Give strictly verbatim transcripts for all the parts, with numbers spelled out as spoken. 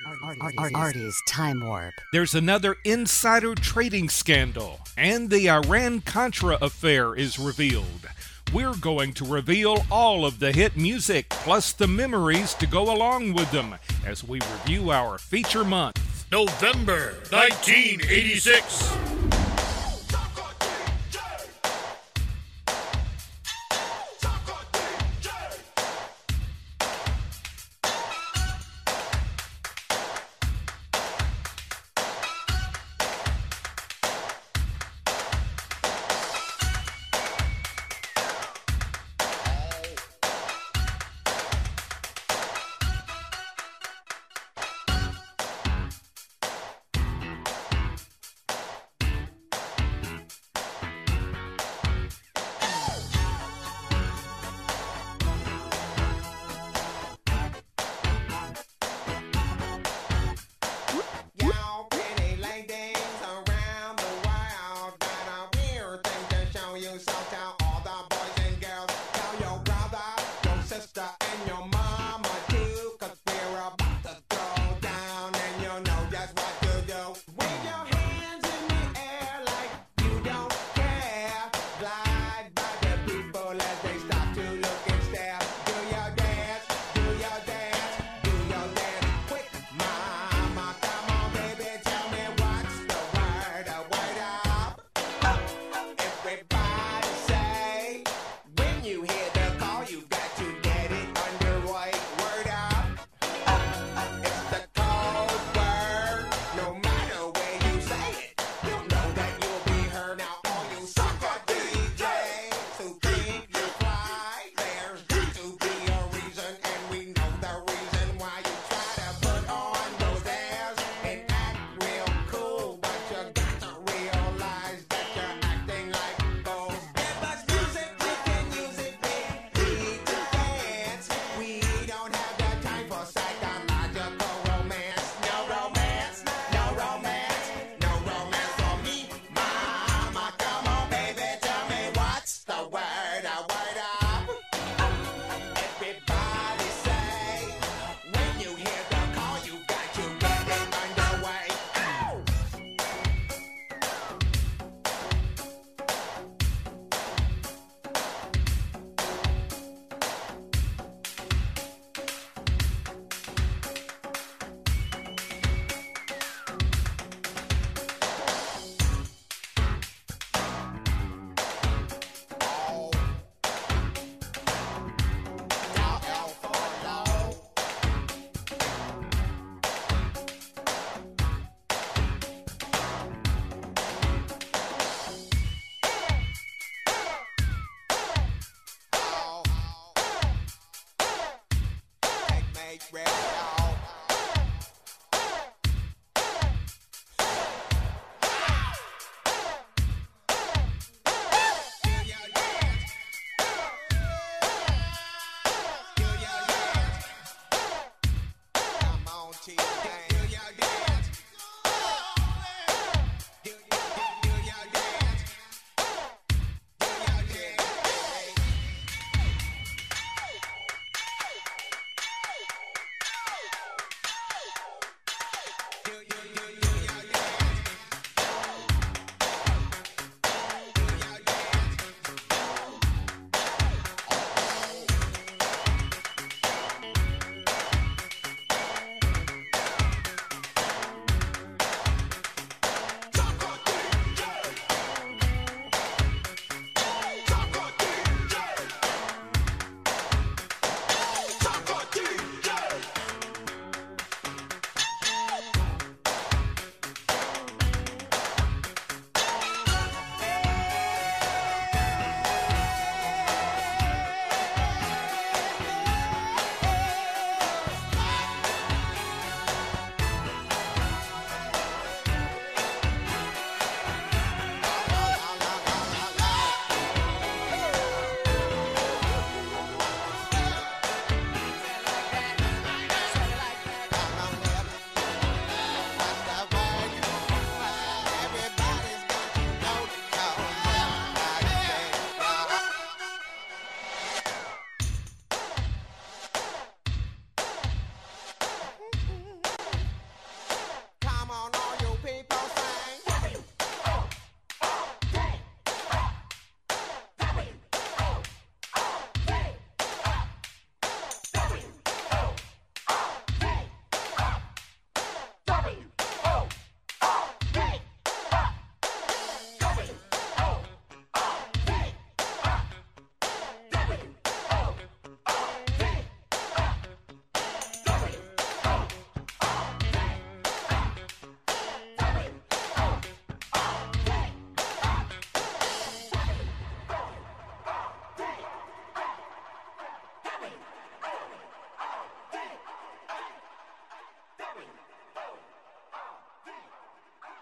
Artie's Time Warp. There's another insider trading scandal, and the Iran-Contra affair is revealed. We're going to reveal all of the hit music, plus the memories to go along with them, as we review our feature month. November nineteen eighty-six.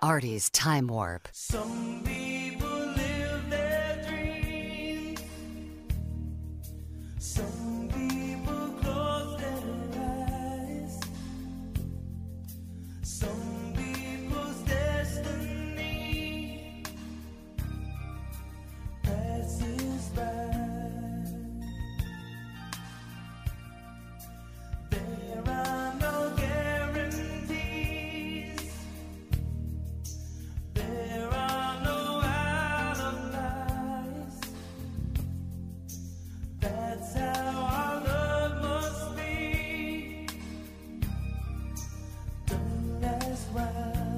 Artie's Time Warp. Some people live their dreams. Some people close their eyes. Some people's destiny passes by. There are no guarantees. There are no alibis. That's how our love must be. Don't ask why.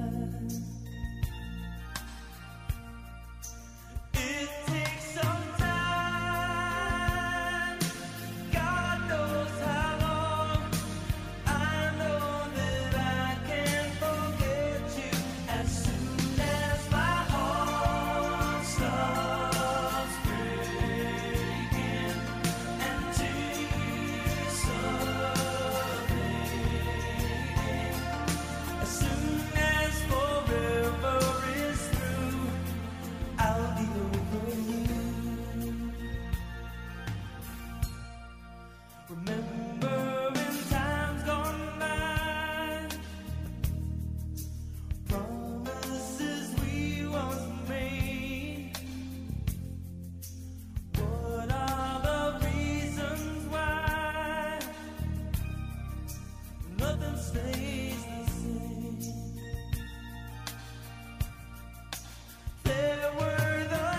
It takes some time. God knows how long. I know that I can forget you as soon as my heart stops breaking and tears start fading. As soon as forever is through, I'll be over you. Remember in times gone by, promises we once made. What are the reasons why nothing stays the same? There were the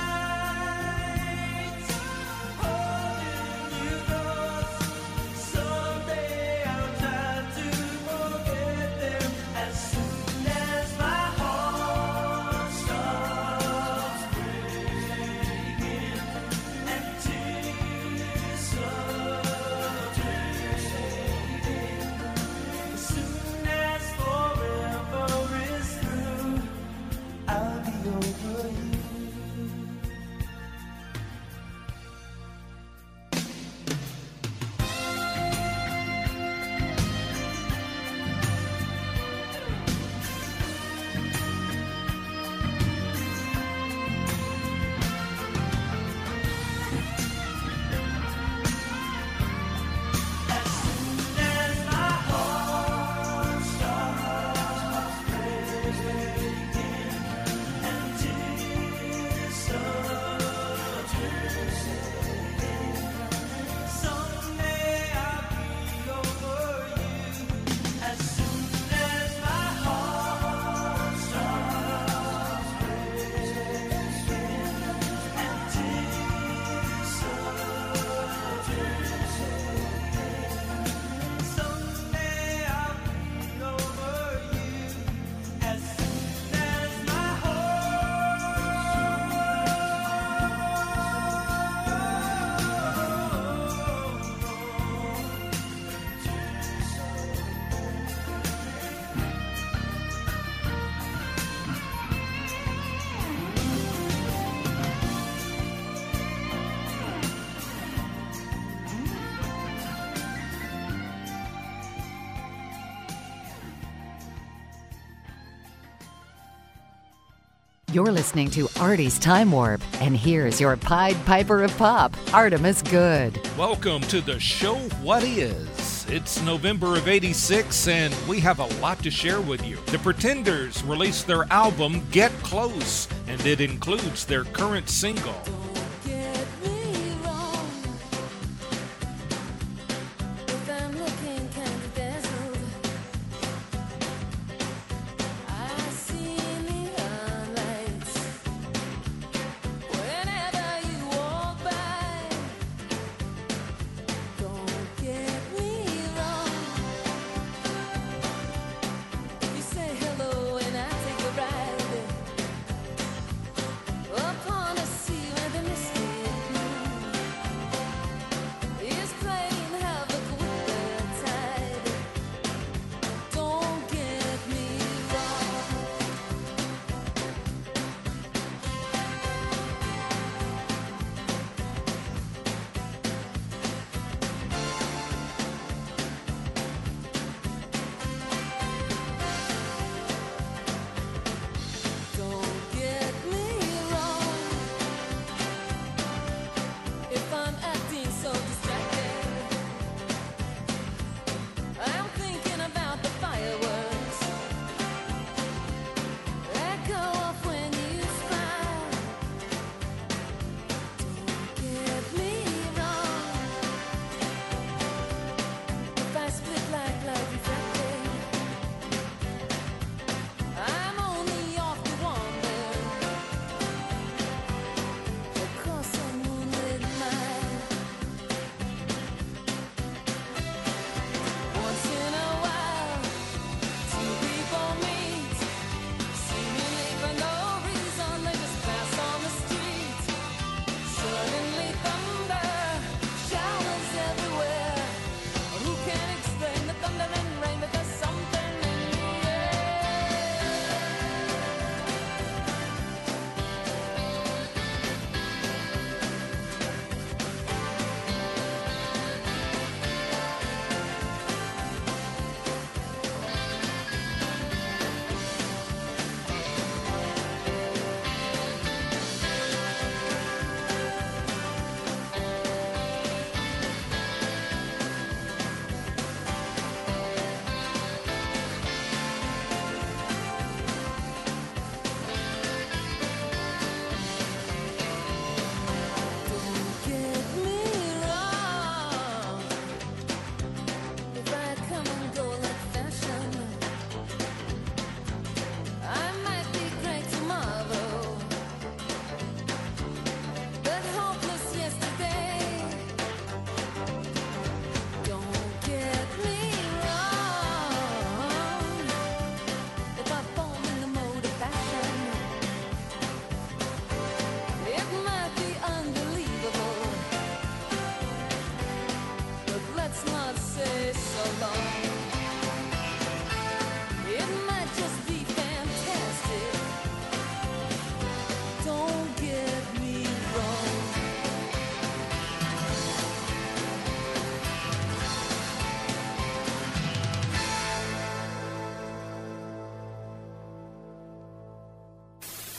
nights holding you close. Someday I'll try to forget them as soon as my heart stops breaking and tears start fading. As soon as forever is through, I'll be over you. As soon as my heart stops breaking and tears start fading, someday I'll be over you. As soon as my heart stops breaking and tears start fading, someday I'll be over you. As soon as my You're listening to Artie's Time Warp, and here's your Pied Piper of Pop, Artemis Good. Welcome to the show What Is. It's November of eighty-six, and we have a lot to share with you. The Pretenders released their album Get Close, and it includes their current single. Get me wrong. If I'm looking kind of dazzled, I see neon lights whenever you walk by. Don't get me wrong. You say hello and I take a ride upon a sea where the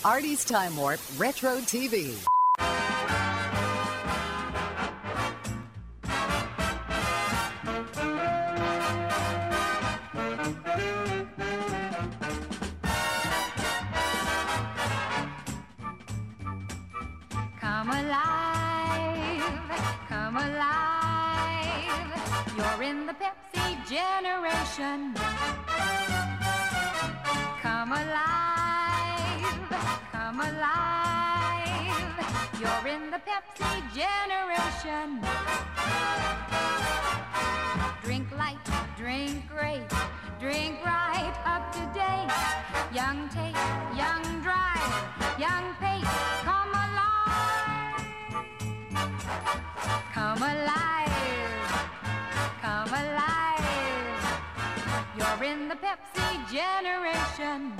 Artie's Time Warp Retro T V. Come alive, come alive. You're in the Pepsi generation. Come alive, come alive. You're in the Pepsi generation. Drink light, drink great, drink right, up to date. Young Tate, young Drive, young Pate, come alive. Come alive, come alive. You're in the Pepsi generation.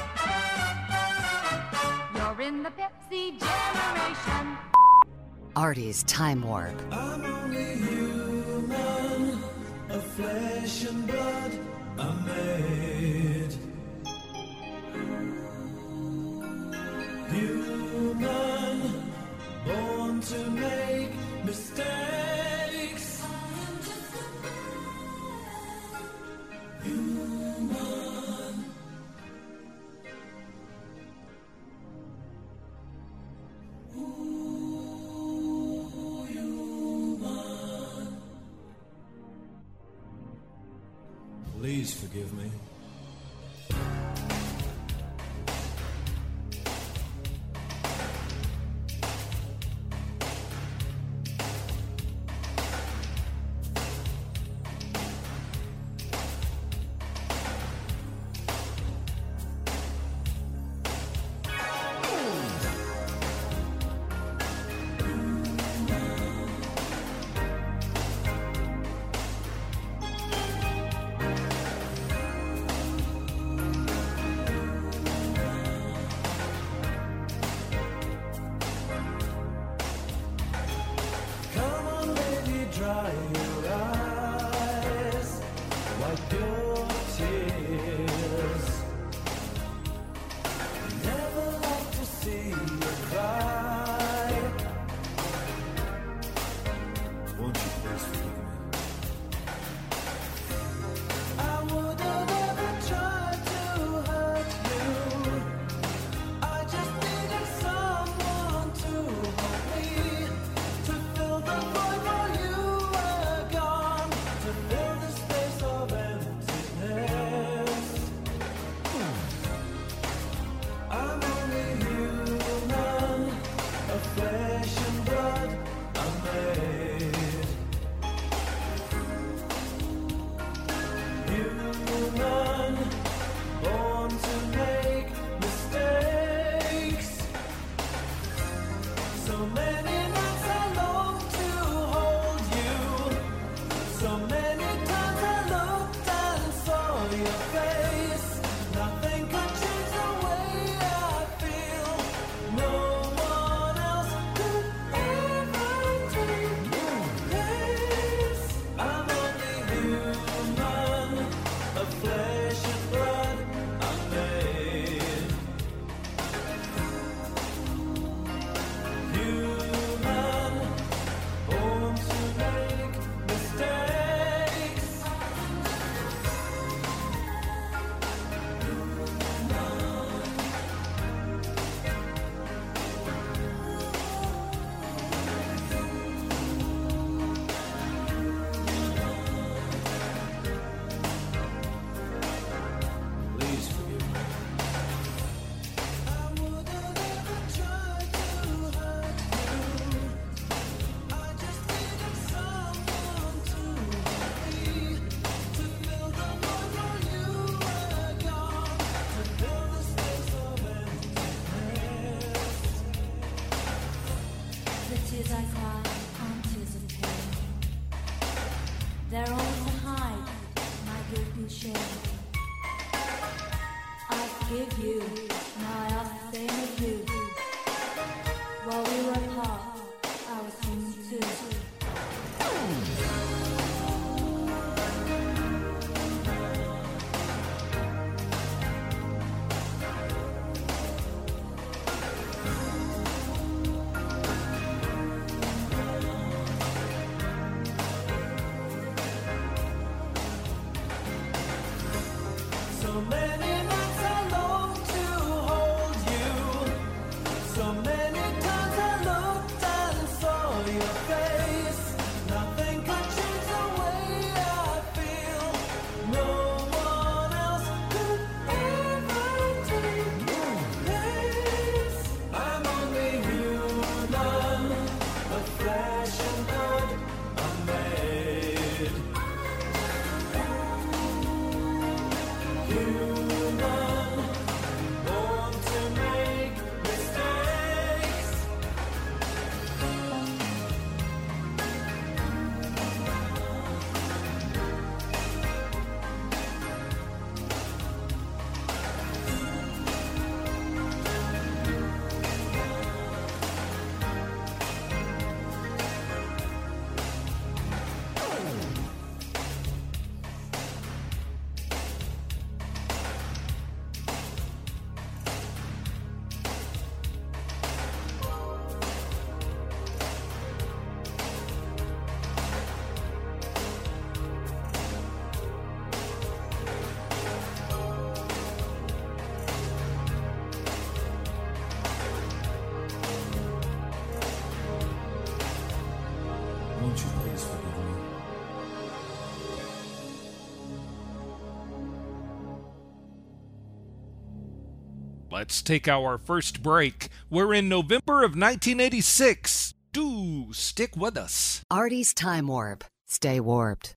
You're in the Pepsi generation. Artie's Time Warp. I'm only human, of flesh and blood I'm made. Human, born to make mistakes. Human. Ooh, human. Please forgive me. Come on, baby, dry your eyes, wipe your tears. Never like to see you cry. Won't you please forgive me? I would have never tried to hurt you. I just needed someone to hold me, to fill the void while you were gone, to fill the space of emptiness. I'm only human, of flesh and blood I'm made. Human, born to make mistakes. So many nights I long to hold you. So many times I looked and saw your face. Nothing could change the way I feel. No one else could ever take your place. I'm only human, of flesh and blood I'm made. Human, born to make mistakes. Please forgive me. I would have never tried to hurt you. I just needed someone to hold me, to fill the void while you were gone, to fill the space of emptiness. The tears I cry aren't tears of pain. They're all to hide my guilt and shame. I forgive you, now I ask the same of you. While we were apart, I was human too. So many nights I long to hold you. So many times I looked and saw your face. Nothing could change the way I feel. No one else could ever take your place. I'm only human, of flesh and blood I'm made. Human, born to make mistakes. Won't you please forgive me? Let's take our first break. We're in November of nineteen eighty-six. Do stick with us. Artie's Time Warp. Stay warped.